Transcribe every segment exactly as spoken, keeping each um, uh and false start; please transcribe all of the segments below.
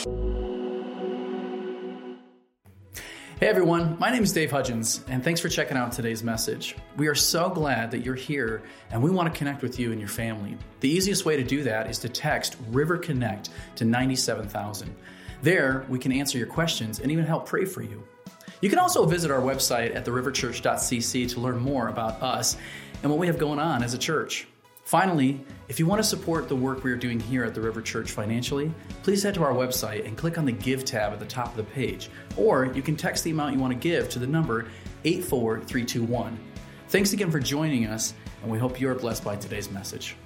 Hey everyone, my name is Dave Hudgens, and thanks for checking out today's message. We are so glad that you're here, and we want to connect with you and your family. The easiest way to do that is to text River Connect to ninety-seven thousand. There, we can answer your questions and even help pray for you. You can also visit our website at the river church dot c c to learn more about us and what we have going on as a church. Finally, if you want to support the work we are doing here at the River Church financially, please head to our website and click on the Give tab at the top of the page. Or you can text the amount you want to give to the number eight four three two one. Thanks again for joining us, and we hope you are blessed by today's message.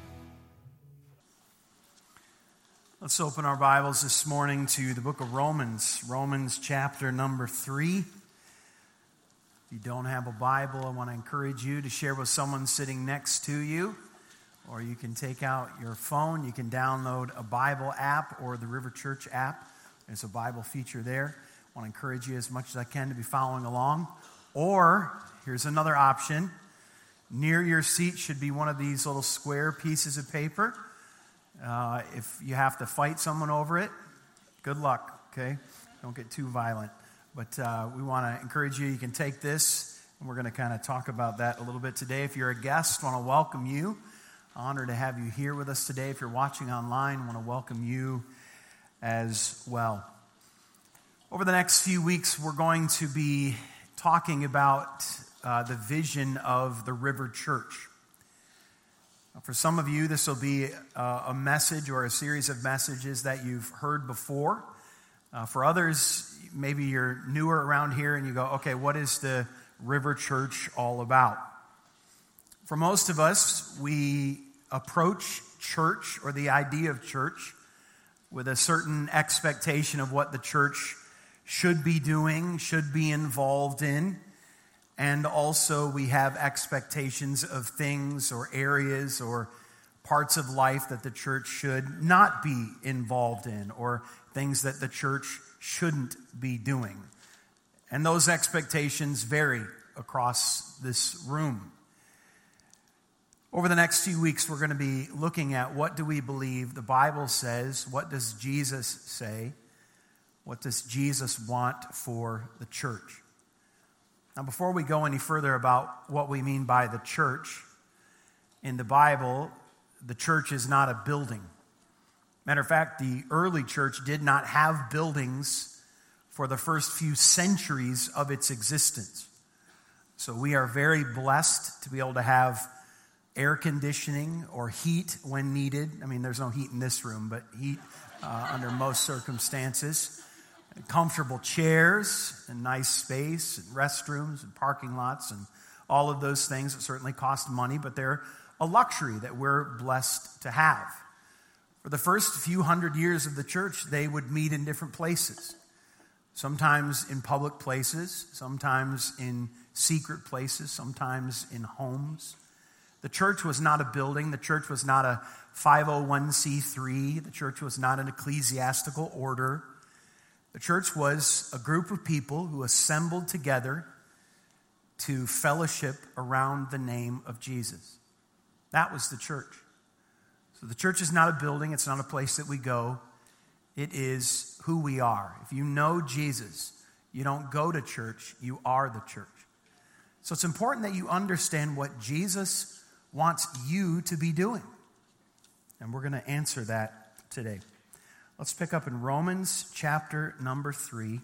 Let's open our Bibles this morning to the book of Romans, Romans chapter number three. If you don't have a Bible, I want to encourage you to share with someone sitting next to you. Or you can take out your phone, you can download a Bible app or the River Church app. There's a Bible feature there. I want to encourage you as much as I can to be following along. Or, here's another option. Near your seat should be one of these little square pieces of paper. Uh, if you have to fight someone over it, good luck, okay? Don't get too violent. But uh, we want to encourage you. You can take this, and we're going to kind of talk about that a little bit today. If you're a guest, I want to welcome you. Honored to have you here with us today. If you're watching online, I want to welcome you as well. Over the next few weeks, we're going to be talking about uh, the vision of the River Church. For some of you, this will be uh, a message or a series of messages that you've heard before. Uh, for others, maybe you're newer around here and you go, okay, what is the River Church all about? For most of us, we approach church or the idea of church with a certain expectation of what the church should be doing, should be involved in, and also we have expectations of things or areas or parts of life that the church should not be involved in, or things that the church shouldn't be doing. And those expectations vary across this room. Over the next few weeks, we're going to be looking at what do we believe the Bible says, what does Jesus say, what does Jesus want for the church. Now, before we go any further about what we mean by the church, in the Bible, the church is not a building. Matter of fact, the early church did not have buildings for the first few centuries of its existence. So we are very blessed to be able to have air conditioning or heat when needed. I mean, there's no heat in this room, but heat uh, under most circumstances. And comfortable chairs and nice space and restrooms and parking lots and all of those things that certainly cost money, but they're a luxury that we're blessed to have. For the first few hundred years of the church, they would meet in different places. Sometimes in public places, sometimes in secret places, sometimes in homes. The church was not a building. The church was not a five oh one c three. The church was not an ecclesiastical order. The church was a group of people who assembled together to fellowship around the name of Jesus. That was the church. So the church is not a building. It's not a place that we go. It is who we are. If you know Jesus, you don't go to church. You are the church. So it's important that you understand what Jesus wants you to be doing. And we're going to answer that today. Let's pick up in Romans chapter number three.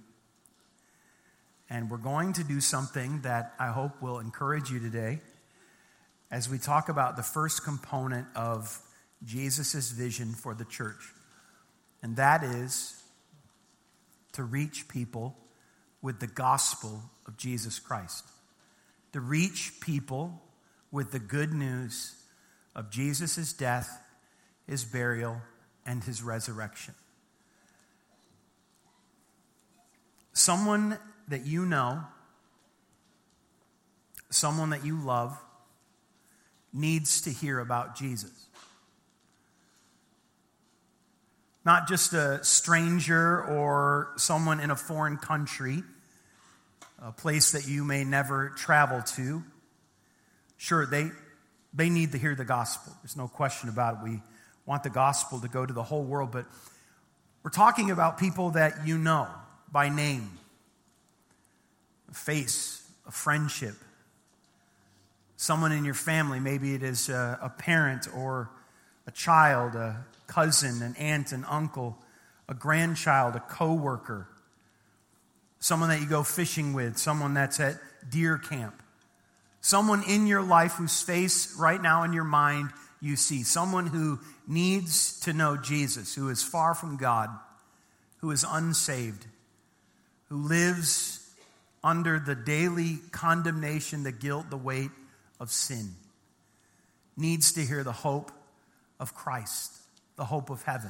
And we're going to do something that I hope will encourage you today as we talk about the first component of Jesus' vision for the church. And that is to reach people with the gospel of Jesus Christ. To reach people with the good news of Jesus' death, his burial, and his resurrection. Someone that you know, someone that you love, needs to hear about Jesus. Not just a stranger or someone in a foreign country, a place that you may never travel to. Sure, they they need to hear the gospel. There's no question about it. We want the gospel to go to the whole world, but We're talking about people that you know by name, a face, a friendship, someone in your family. Maybe it is a, a parent or a child, a cousin, an aunt, an uncle, a grandchild, a coworker, someone that you go fishing with, someone that's at deer camp, someone in your life whose face right now in your mind you see, someone who needs to know Jesus, who is far from God, who is unsaved, who lives under the daily condemnation, the guilt, the weight of sin, needs to hear the hope of Christ, the hope of heaven.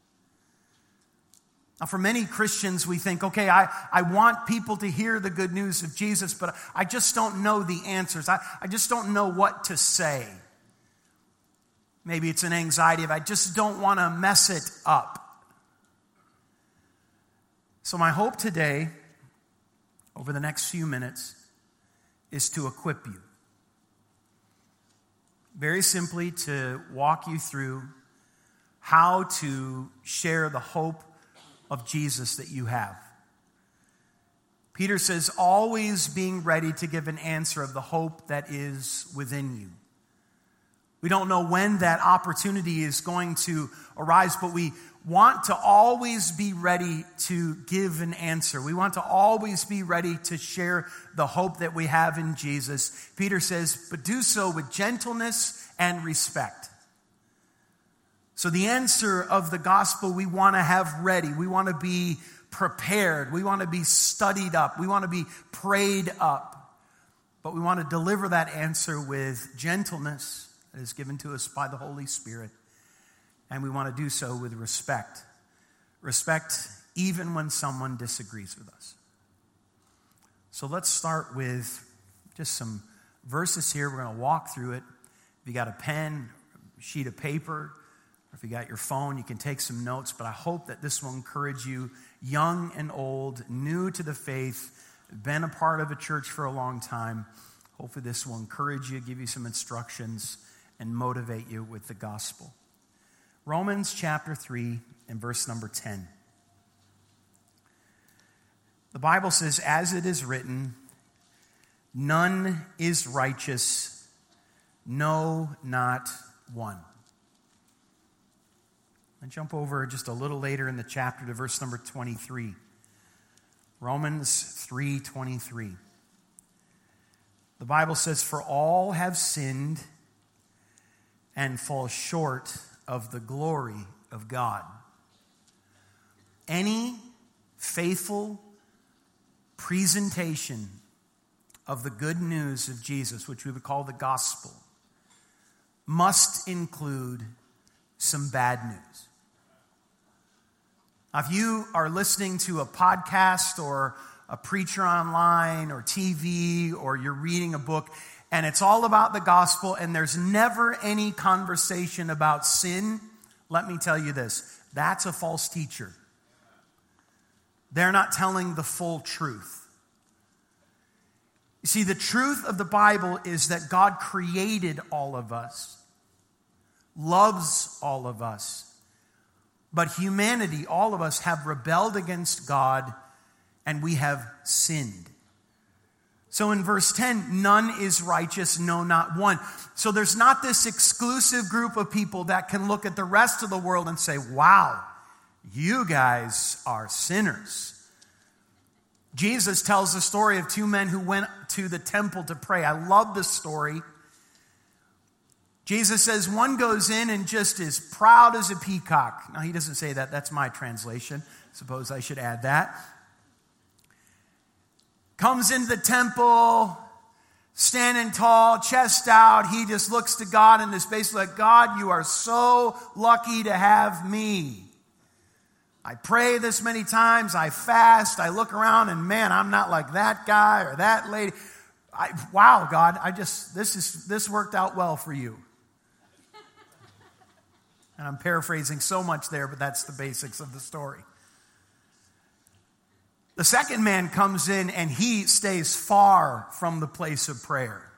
Now, for many Christians, we think, okay, I, I want people to hear the good news of Jesus, but I just don't know the answers. I, I just don't know what to say. Maybe it's an anxiety of I just don't want to mess it up. So my hope today, over the next few minutes, is to equip you. Very simply, to walk you through how to share the hope of Jesus that you have. Peter says, always being ready to give an answer of the hope that is within you. We don't know when that opportunity is going to arise, but we want to always be ready to give an answer. We want to always be ready to share the hope that we have in Jesus. Peter says, but do so with gentleness and respect. So the answer of the gospel we want to have ready. We want to be prepared. We want to be studied up. We want to be prayed up. But we want to deliver that answer with gentleness that is given to us by the Holy Spirit. And we want to do so with respect. Respect even when someone disagrees with us. So let's start with just some verses here. We're going to walk through it. If you got a pen, a sheet of paper, or if you got your phone, you can take some notes. But I hope that this will encourage you, young and old, new to the faith, been a part of a church for a long time. Hopefully this will encourage you, give you some instructions, and motivate you with the gospel. Romans chapter three and verse number ten. The Bible says, as it is written, none is righteous, no, not one. I jump over just a little later in the chapter to verse number twenty-three. Romans three twenty-three. The Bible says, for all have sinned and fall short of the glory of God. Any faithful presentation of the good news of Jesus, which we would call the gospel, must include some bad news. Now, if you are listening to a podcast or a preacher online or T V or you're reading a book and it's all about the gospel and there's never any conversation about sin, let me tell you this, that's a false teacher. They're not telling the full truth. You see, the truth of the Bible is that God created all of us, loves all of us, but humanity, all of us, have rebelled against God and we have sinned. So in verse ten, none is righteous, no, not one. So there's not this exclusive group of people that can look at the rest of the world and say, wow, you guys are sinners. Jesus tells the story of two men who went to the temple to pray. I love this story. Jesus says one goes in and just is proud as a peacock. Now, he doesn't say that. That's my translation. Suppose I should add that. Comes into the temple, standing tall, chest out. He just looks to God and is basically like, God, you are so lucky to have me. I pray this many times. I fast. I look around and man, I'm not like that guy or that lady. I, wow, God, I just, this is, this worked out well for you. And I'm paraphrasing so much there, but that's the basics of the story. The second man comes in and he stays far from the place of prayer.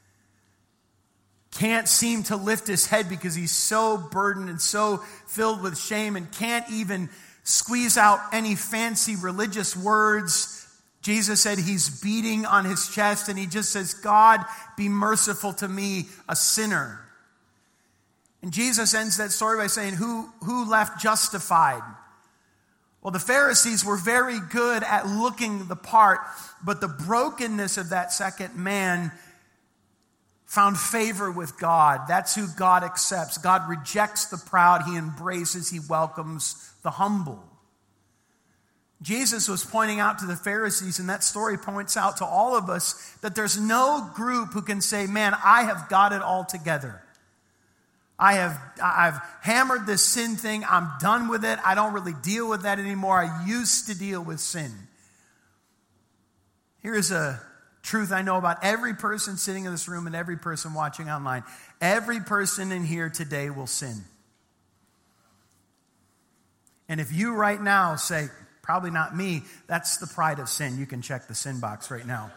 Can't seem to lift his head because he's so burdened and so filled with shame and can't even squeeze out any fancy religious words. Jesus said he's beating on his chest and he just says, God, be merciful to me, a sinner. And Jesus ends that story by saying, who, who left justified? Well, the Pharisees were very good at looking the part, but the brokenness of that second man found favor with God. That's who God accepts. God rejects the proud. He embraces, he welcomes the humble. Jesus was pointing out to the Pharisees, and that story points out to all of us, that there's no group who can say, man, I have got it all together. I have I've hammered this sin thing. I'm done with it. I don't really deal with that anymore. I used to deal with sin. Here's a truth I know about every person sitting in this room and every person watching online. Every person in here today will sin. And if you right now say, probably not me, that's the pride of sin. You can check the sin box right now.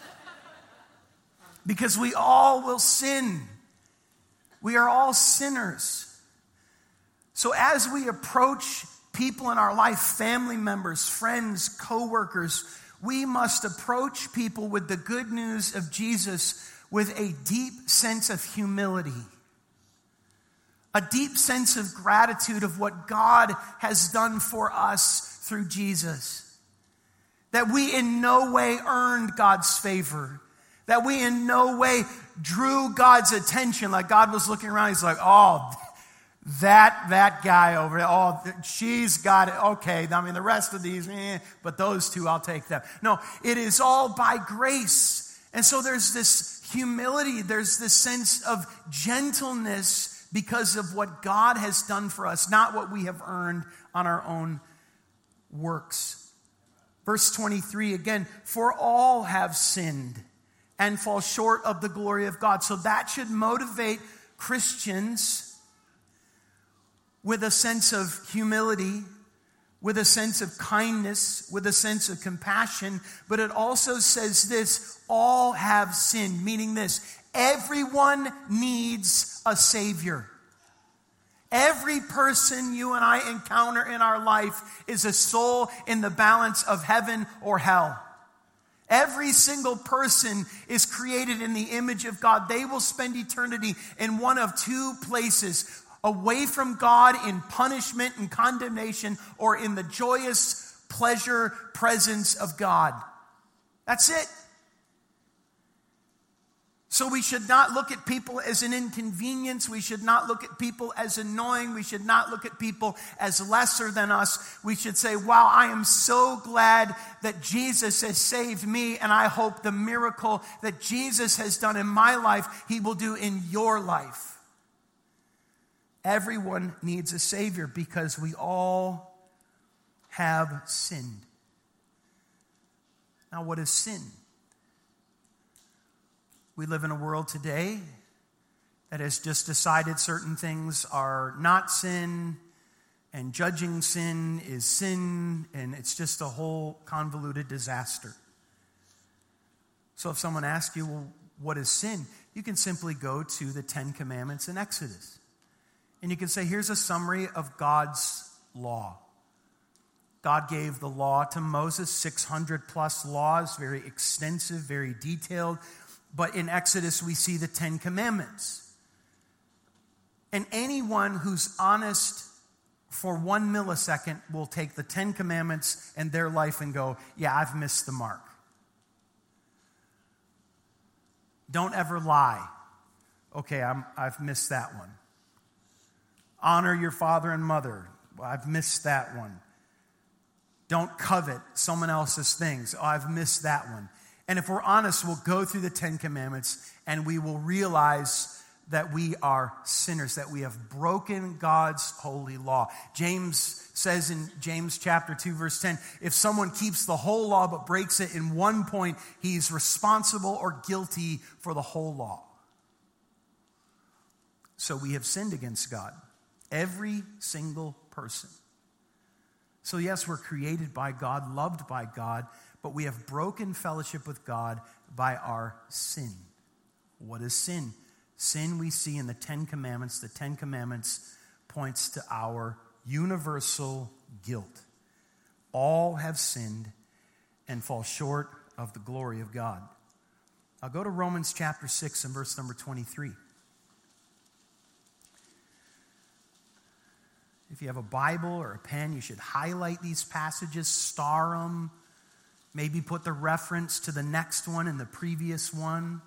Because we all will sin. We are all sinners. So as we approach people in our life, family members, friends, co-workers, we must approach people with the good news of Jesus with a deep sense of humility, a deep sense of gratitude of what God has done for us through Jesus. That we in no way earned God's favor. That we in no way drew God's attention. Like God was looking around, he's like, oh, that that guy over there, oh, she's got it. Okay, I mean, the rest of these, eh, but those two, I'll take them. No, it is all by grace. And so there's this humility, there's this sense of gentleness because of what God has done for us, not what we have earned on our own works. Verse twenty-three, again, for all have sinned and fall short of the glory of God. So that should motivate Christians with a sense of humility, with a sense of kindness, with a sense of compassion. But it also says this, all have sinned, meaning this, everyone needs a Savior. Every person you and I encounter in our life is a soul in the balance of heaven or hell. Every single person is created in the image of God. They will spend eternity in one of two places, away from God in punishment and condemnation, or in the joyous pleasure presence of God. That's it. So we should not look at people as an inconvenience. We should not look at people as annoying. We should not look at people as lesser than us. We should say, wow, I am so glad that Jesus has saved me, and I hope the miracle that Jesus has done in my life, he will do in your life. Everyone needs a Savior because we all have sinned. Now, what is sin? We live in a world today that has just decided certain things are not sin, and judging sin is sin, and it's just a whole convoluted disaster. So if someone asks you, well, what is sin? You can simply go to the Ten Commandments in Exodus. And you can say, here's a summary of God's law. God gave the law to Moses, six hundred plus laws, very extensive, very detailed. But in Exodus, we see the Ten Commandments. And anyone who's honest for one millisecond will take the Ten Commandments and their life and go, yeah, I've missed the mark. Don't ever lie. Okay, I'm, I've missed that one. Honor your father and mother. Well, I've missed that one. Don't covet someone else's things. Oh, I've missed that one. And if we're honest, we'll go through the Ten Commandments and we will realize that we are sinners, that we have broken God's holy law. James says in James chapter two, verse ten, if someone keeps the whole law but breaks it in one point, he's responsible or guilty for the whole law. So we have sinned against God. Every single person. So yes, we're created by God, loved by God, but we have broken fellowship with God by our sin. What is sin? Sin we see in the Ten Commandments. The Ten Commandments points to our universal guilt. All have sinned and fall short of the glory of God. I'll go to Romans chapter six and verse number twenty-three. If you have a Bible or a pen, you should highlight these passages, star them, maybe put the reference to the next one and the previous one.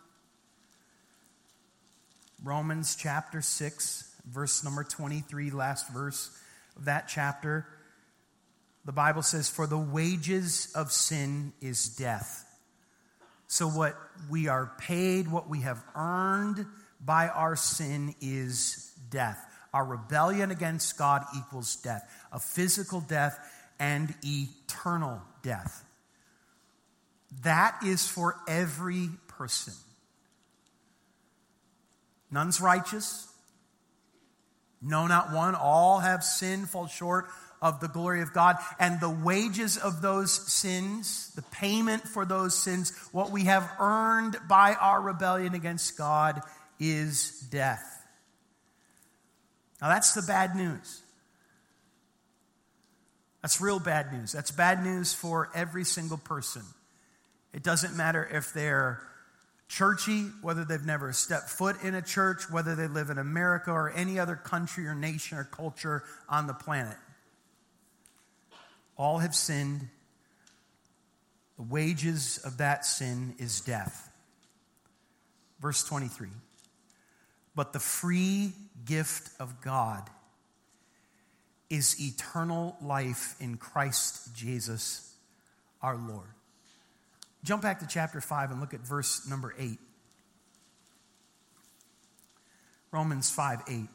Romans chapter six, verse number twenty-three, last verse of that chapter. The Bible says, "For the wages of sin is death." So what we are paid, what we have earned by our sin is death. Our rebellion against God equals death, a physical death and eternal death. That is for every person. None's righteous. No, not one. All have sinned, fall short of the glory of God. And the wages of those sins, the payment for those sins, what we have earned by our rebellion against God is death. Now that's the bad news. That's real bad news. That's bad news for every single person. It doesn't matter if they're churchy, whether they've never stepped foot in a church, whether they live in America or any other country or nation or culture on the planet. All have sinned. The wages of that sin is death. Verse twenty-three. But the free gift of God is eternal life in Christ Jesus our Lord. Jump back to chapter five and look at verse number eight. Romans five eight.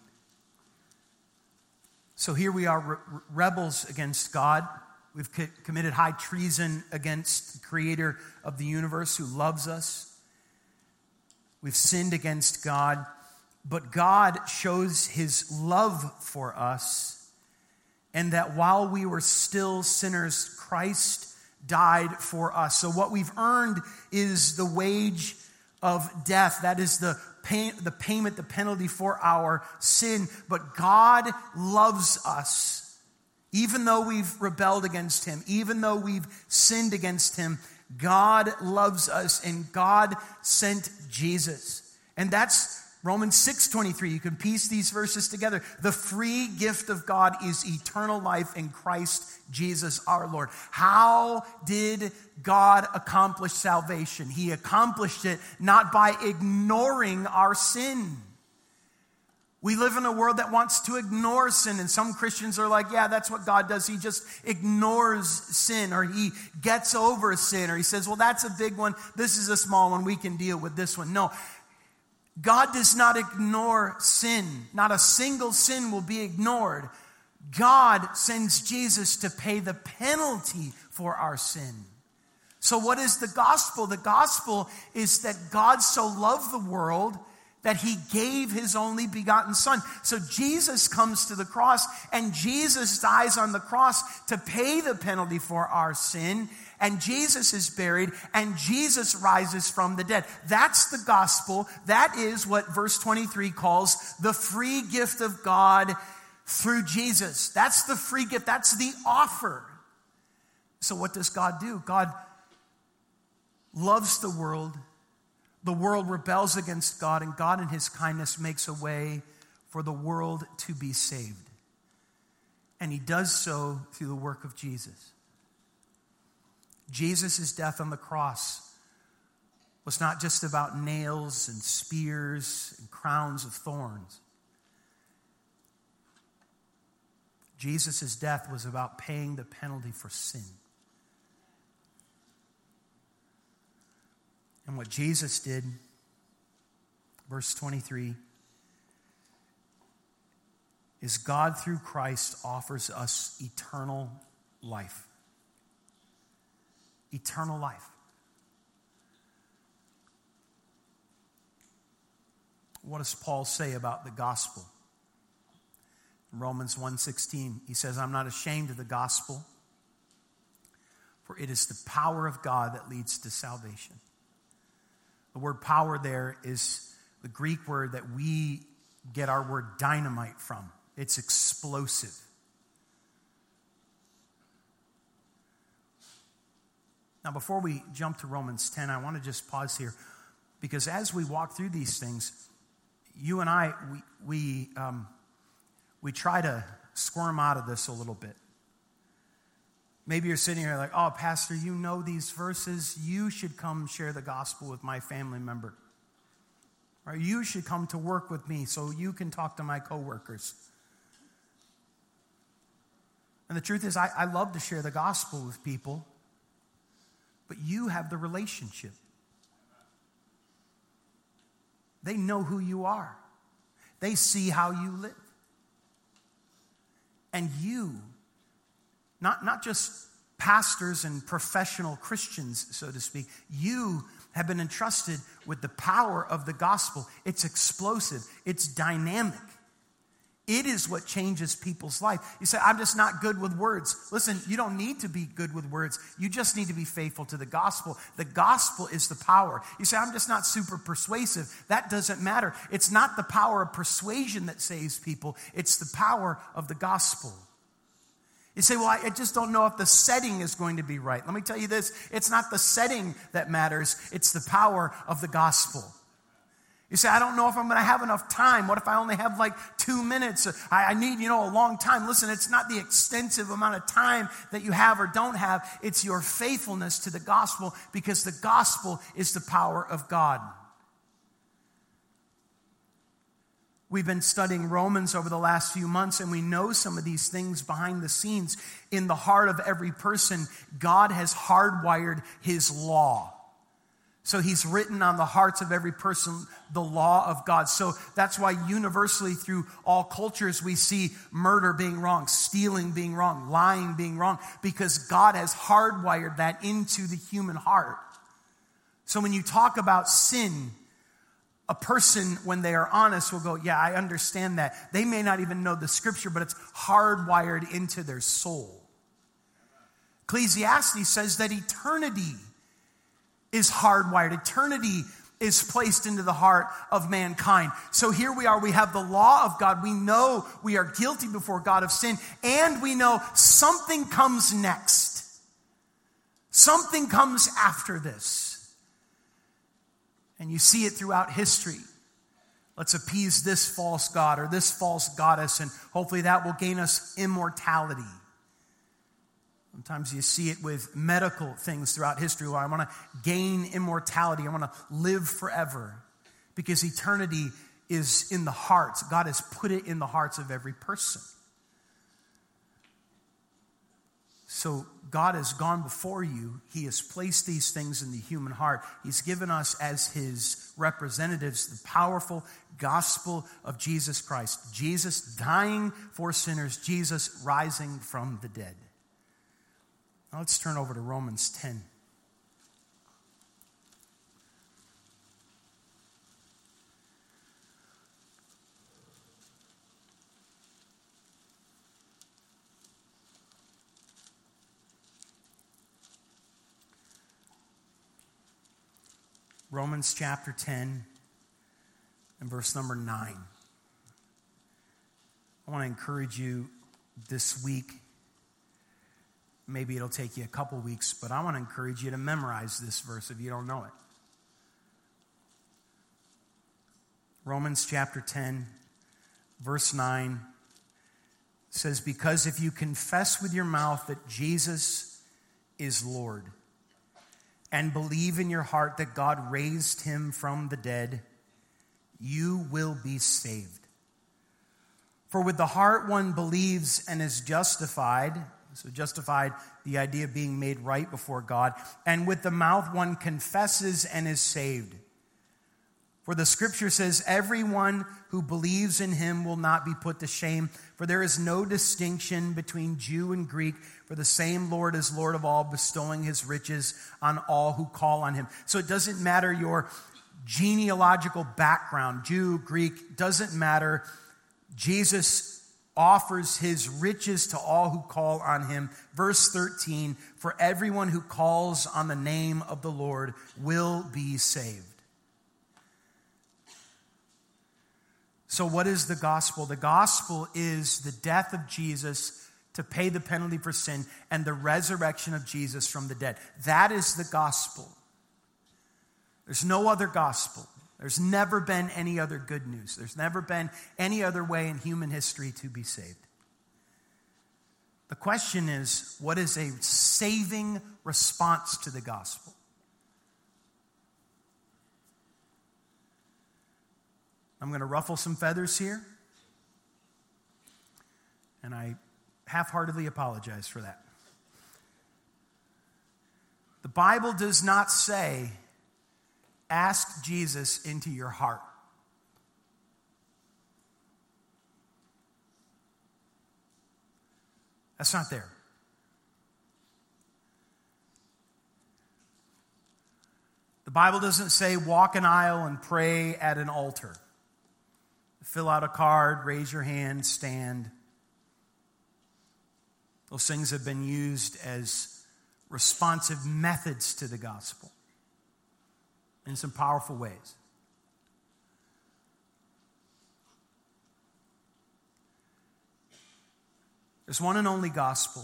So here we are, re- rebels against God. We've co- committed high treason against the creator of the universe who loves us. We've sinned against God. But God shows his love for us, and that while we were still sinners, Christ died for us. So what we've earned is the wage of death. That is the pay, the payment, the penalty for our sin. But God loves us. Even though we've rebelled against him, even though we've sinned against him, God loves us, and God sent Jesus. And that's Romans six twenty-three. You can piece these verses together. The free gift of God is eternal life in Christ Jesus our Lord. How did God accomplish salvation? He accomplished it not by ignoring our sin. We live in a world that wants to ignore sin, and some Christians are like, yeah, that's what God does. He just ignores sin, or he gets over sin, or he says, well, that's a big one. This is a small one. We can deal with this one. No, God does not ignore sin. Not a single sin will be ignored. God sends Jesus to pay the penalty for our sin. So what is the gospel? The gospel is that God so loved the world that he gave his only begotten son. So Jesus comes to the cross, and Jesus dies on the cross to pay the penalty for our sin. And Jesus is buried, and Jesus rises from the dead. That's the gospel. That is what verse twenty-three calls the free gift of God through Jesus. That's the free gift. That's the offer. So what does God do? God loves the world. The world rebels against God, and God in his kindness makes a way for the world to be saved. And he does so through the work of Jesus. Jesus' death on the cross was not just about nails and spears and crowns of thorns. Jesus' death was about paying the penalty for sin. And what Jesus did, verse twenty-three, is God through Christ offers us eternal life. Eternal life. What does Paul say about the gospel? In Romans one sixteen, he says, I'm not ashamed of the gospel, for it is the power of God that leads to salvation. The word power there is the Greek word that we get our word dynamite from. It's explosive. Now, before we jump to Romans ten, I want to just pause here, because as we walk through these things, you and I, we we um, we try to squirm out of this a little bit. Maybe you're sitting here like, oh, Pastor, you know these verses. You should come share the gospel with my family member. Or you should come to work with me so you can talk to my coworkers. And the truth is, I, I love to share the gospel with people, but you have the relationship. They know who you are. They see how you live. And you, not, not just pastors and professional Christians, so to speak, you have been entrusted with the power of the gospel. It's explosive. It's dynamic. It is what changes people's life. You say, I'm just not good with words. Listen, you don't need to be good with words. You just need to be faithful to the gospel. The gospel is the power. You say, I'm just not super persuasive. That doesn't matter. It's not the power of persuasion that saves people. It's the power of the gospel. You say, well, I just don't know if the setting is going to be right. Let me tell you this. It's not the setting that matters. It's the power of the gospel. You say, I don't know if I'm going to have enough time. What if I only have like two minutes? I, I need, you know, a long time. Listen, it's not the extensive amount of time that you have or don't have. It's your faithfulness to the gospel, because the gospel is the power of God. We've been studying Romans over the last few months, and we know some of these things behind the scenes. In the heart of every person, God has hardwired his law. So he's written on the hearts of every person the law of God. So that's why universally through all cultures we see murder being wrong, stealing being wrong, lying being wrong, because God has hardwired that into the human heart. So when you talk about sin, a person, when they are honest, will go, yeah, I understand that. They may not even know the scripture, but it's hardwired into their soul. Ecclesiastes says that eternity is hardwired. Eternity is placed into the heart of mankind. So here we are. We have the law of God. We know we are guilty before God of sin, and we know something comes next. Something comes after this. And you see it throughout history. Let's appease this false god or this false goddess, and hopefully that will gain us immortality. Sometimes you see it with medical things throughout history where I want to gain immortality. I want to live forever, because eternity is in the hearts. God has put it in the hearts of every person. So God has gone before you. He has placed these things in the human heart. He's given us as his representatives the powerful gospel of Jesus Christ. Jesus dying for sinners. Jesus rising from the dead. Now let's turn over to Romans ten. Romans chapter ten and verse number nine. I want to encourage you this week. Maybe it'll take you a couple weeks, but I want to encourage you to memorize this verse if you don't know it. Romans chapter ten, verse nine says, because if you confess with your mouth that Jesus is Lord, and believe in your heart that God raised him from the dead, you will be saved. For with the heart one believes and is justified. So justified, the idea of being made right before God. And with the mouth one confesses and is saved. For the scripture says, everyone who believes in him will not be put to shame. For there is no distinction between Jew and Greek. For the same Lord is Lord of all, bestowing his riches on all who call on him. So it doesn't matter your genealogical background, Jew, Greek, doesn't matter. Jesus offers his riches to all who call on him. Verse thirteen, for everyone who calls on the name of the Lord will be saved. So what is the gospel? The gospel is the death of Jesus to pay the penalty for sin, and the resurrection of Jesus from the dead. That is the gospel. There's no other gospel. There's never been any other good news. There's never been any other way in human history to be saved. The question is, what is a saving response to the gospel? I'm going to ruffle some feathers here, and I half-heartedly apologize for that. The Bible does not say, ask Jesus into your heart. That's not there. The Bible doesn't say walk an aisle and pray at an altar. Fill out a card, raise your hand, stand. Those things have been used as responsive methods to the gospel in some powerful ways. There's one and only gospel,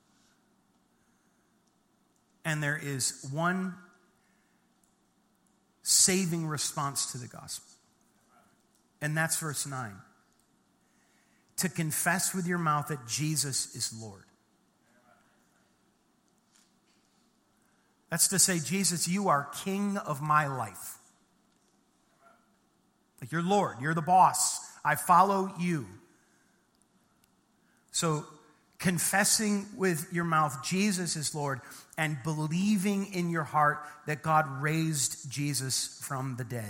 and there is one saving response to the gospel. And that's verse nine. To confess with your mouth that Jesus is Lord. That's to say, Jesus, you are King of my life. Like you're Lord, you're the boss. I follow you. So confessing with your mouth Jesus is Lord and believing in your heart that God raised Jesus from the dead.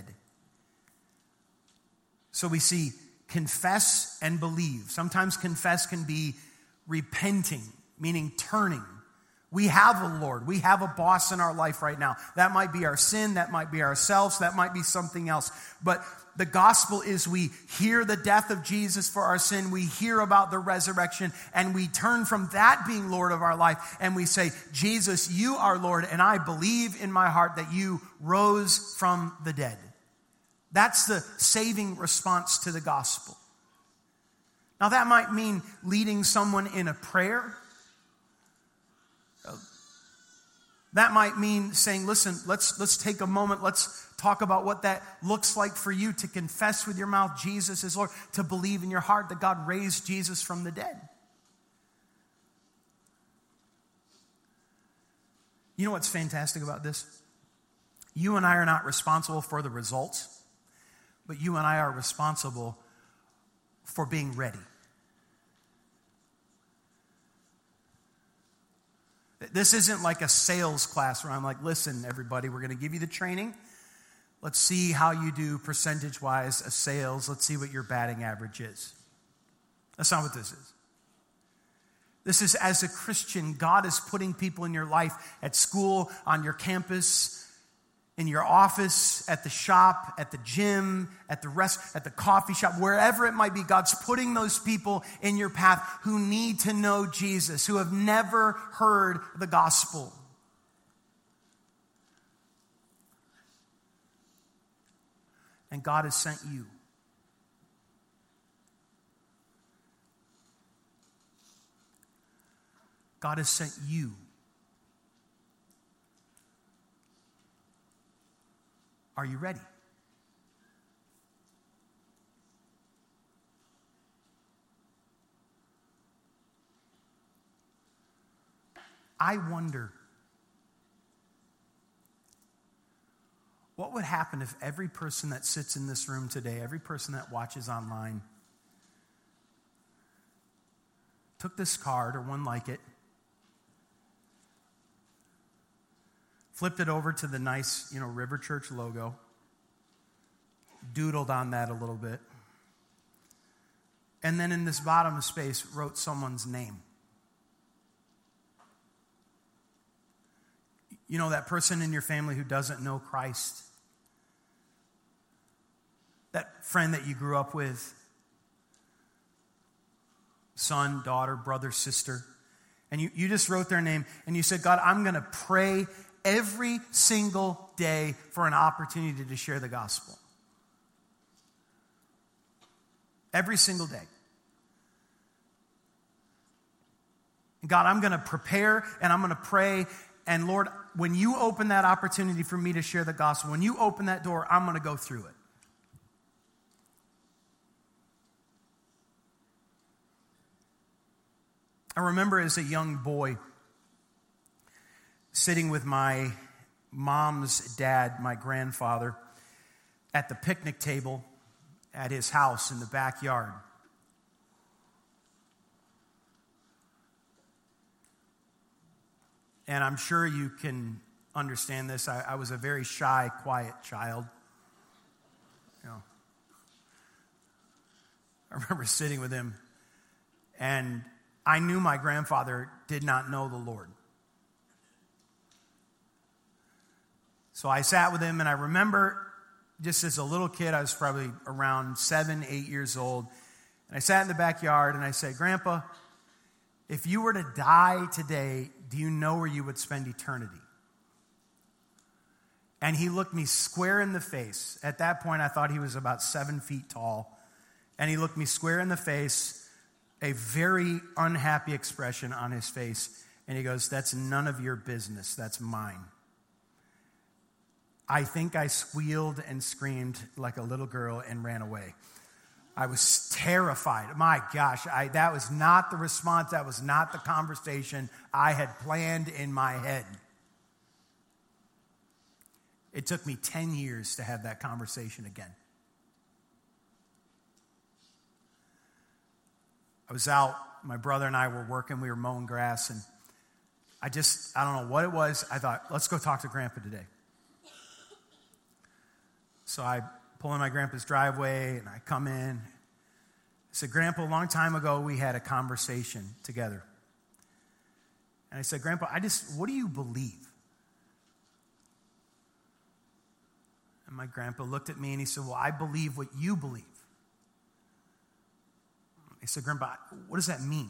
So we see confess and believe. Sometimes confess can be repenting, meaning turning. We have a Lord. We have a boss in our life right now. That might be our sin. That might be ourselves. That might be something else. But the gospel is we hear the death of Jesus for our sin. We hear about the resurrection. And we turn from that being Lord of our life. And we say, Jesus, you are Lord. And I believe in my heart that you rose from the dead. That's the saving response to the gospel. Now that might mean leading someone in a prayer. That might mean saying, listen, let's, let's take a moment. Let's talk about what that looks like for you to confess with your mouth Jesus is Lord, to believe in your heart that God raised Jesus from the dead. You know what's fantastic about this? You and I are not responsible for the results, but you and I are responsible for being ready. This isn't like a sales class where I'm like, listen, everybody, we're going to give you the training. Let's see how you do percentage-wise of sales. Let's see what your batting average is. That's not what this is. This is, as a Christian, God is putting people in your life at school, on your campus, in your office, at the shop, at the gym, at the rest, at the coffee shop, wherever it might be. God's putting those people in your path who need to know Jesus, who have never heard the gospel. And God has sent you. God has sent you. Are you ready? I wonder what would happen if every person that sits in this room today, every person that watches online, took this card or one like it, flipped it over to the nice, you know, River Church logo, doodled on that a little bit, and then in this bottom space wrote someone's name. You know, that person in your family who doesn't know Christ, that friend that you grew up with, son, daughter, brother, sister, and you, you just wrote their name, and you said, God, I'm going to pray every single day for an opportunity to share the gospel. Every single day. God, I'm going to prepare and I'm going to pray. And Lord, when you open that opportunity for me to share the gospel, when you open that door, I'm going to go through it. I remember as a young boy sitting with my mom's dad, my grandfather, at the picnic table at his house in the backyard. And I'm sure you can understand this. I, I was a very shy, quiet child. You know, I remember sitting with him, and I knew my grandfather did not know the Lord. So I sat with him, and I remember just as a little kid, I was probably around seven, eight years old, and I sat in the backyard, and I said, Grandpa, if you were to die today, do you know where you would spend eternity? And he looked me square in the face. At that point, I thought he was about seven feet tall. And he looked me square in the face, a very unhappy expression on his face. And he goes, that's none of your business. That's mine. I think I squealed and screamed like a little girl and ran away. I was terrified. My gosh, I, that was not the response. That was not the conversation I had planned in my head. It took me ten years to have that conversation again. I was out, my brother and I were working, we were mowing grass, and I just, I don't know what it was. I thought, let's go talk to Grandpa today. So I pull in my grandpa's driveway, and I come in. I said, Grandpa, a long time ago, we had a conversation together. And I said, Grandpa, I just, what do you believe? And my grandpa looked at me, and he said, well, I believe what you believe. I said, Grandpa, what does that mean?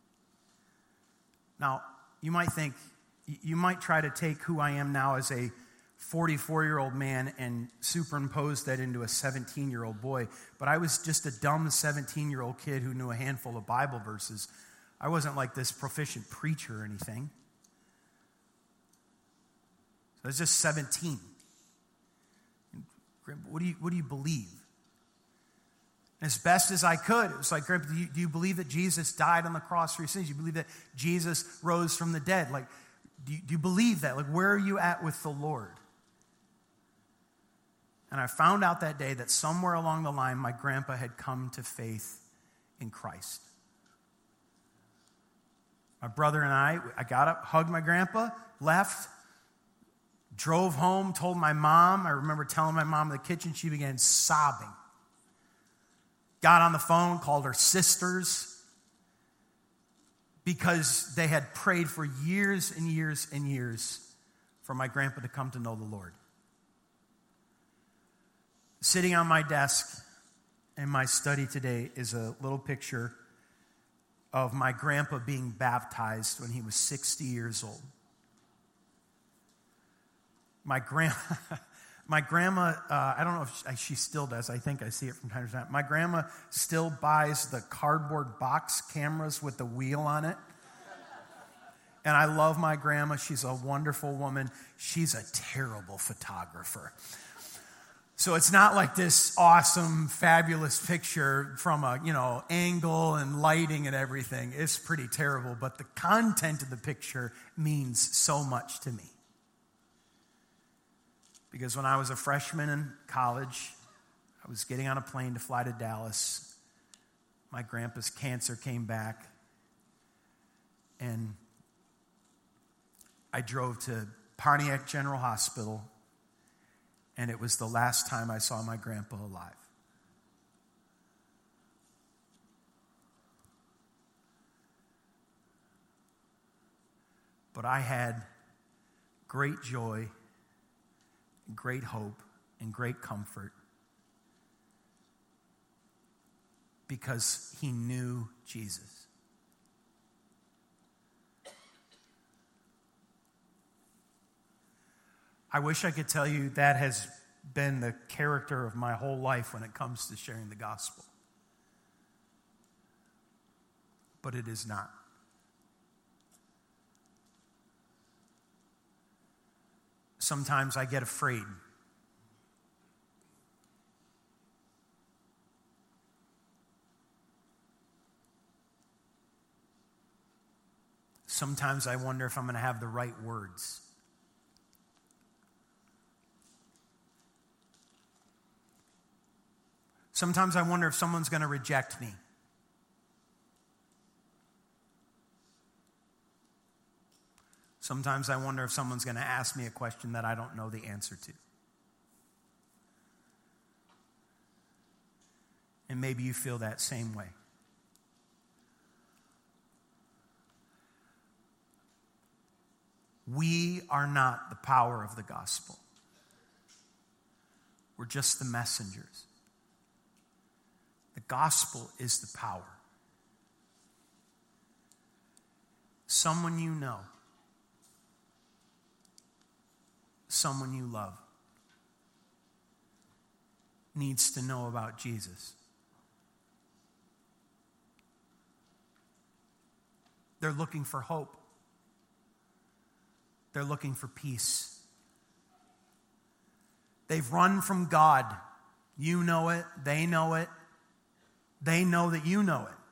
Now, you might think, you might try to take who I am now as a forty-four-year-old man and superimpose that into a seventeen-year-old boy. But I was just a dumb seventeen-year-old kid who knew a handful of Bible verses. I wasn't like this proficient preacher or anything. So I was just seventeen. What do you, what do you believe? And as best as I could, it was like, Grandpa, do you, do you believe that Jesus died on the cross for your sins? Do you believe that Jesus rose from the dead? Like, do you, do you believe that? Like, where are you at with the Lord? And I found out that day that somewhere along the line, my grandpa had come to faith in Christ. My brother and I, I got up, hugged my grandpa, left, drove home, told my mom. I remember telling my mom in the kitchen, she began sobbing. Got on the phone, called her sisters, because they had prayed for years and years and years for my grandpa to come to know the Lord. Sitting on my desk in my study today is a little picture of my grandpa being baptized when he was sixty years old. My grandma, my grandma, uh, I don't know if she, she still does. I think I see it from time to time. My grandma still buys the cardboard box cameras with the wheel on it. And I love my grandma. She's a wonderful woman. She's a terrible photographer. So it's not like this awesome, fabulous picture from a, you know, angle and lighting and everything. It's pretty terrible, but the content of the picture means so much to me. Because when I was a freshman in college, I was getting on a plane to fly to Dallas. My grandpa's cancer came back, and I drove to Pontiac General Hospital, and it was the last time I saw my grandpa alive. But I had great joy, great hope, and great comfort because he knew Jesus. I wish I could tell you that has been the character of my whole life when it comes to sharing the gospel. But it is not. Sometimes I get afraid. Sometimes I wonder if I'm going to have the right words. Sometimes I wonder if someone's going to reject me. Sometimes I wonder if someone's going to ask me a question that I don't know the answer to. And maybe you feel that same way. We are not the power of the gospel. We're just the messengers. The gospel is the power. Someone you know, someone you love, needs to know about Jesus. They're looking for hope. They're looking for peace. They've run from God. You know it. They know it. They know that you know it.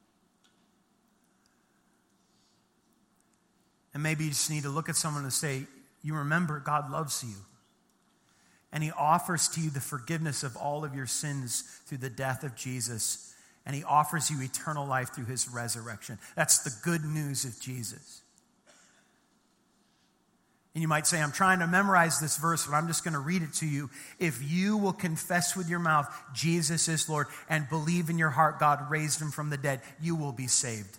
And maybe you just need to look at someone and say, you remember God loves you. And He offers to you the forgiveness of all of your sins through the death of Jesus. And He offers you eternal life through His resurrection. That's the good news of Jesus. And you might say, I'm trying to memorize this verse, but I'm just going to read it to you. If you will confess with your mouth Jesus is Lord and believe in your heart God raised Him from the dead, you will be saved.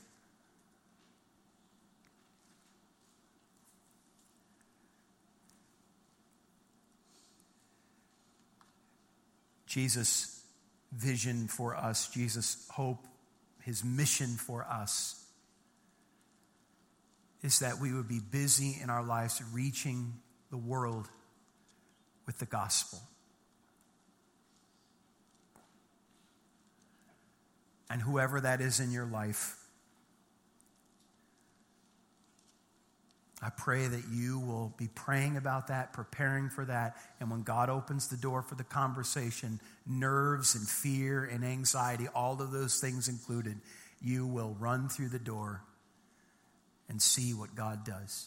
Jesus' vision for us, Jesus' hope, His mission for us is that we would be busy in our lives reaching the world with the gospel. And whoever that is in your life, I pray that you will be praying about that, preparing for that, and when God opens the door for the conversation, nerves and fear and anxiety, all of those things included, you will run through the door and see what God does.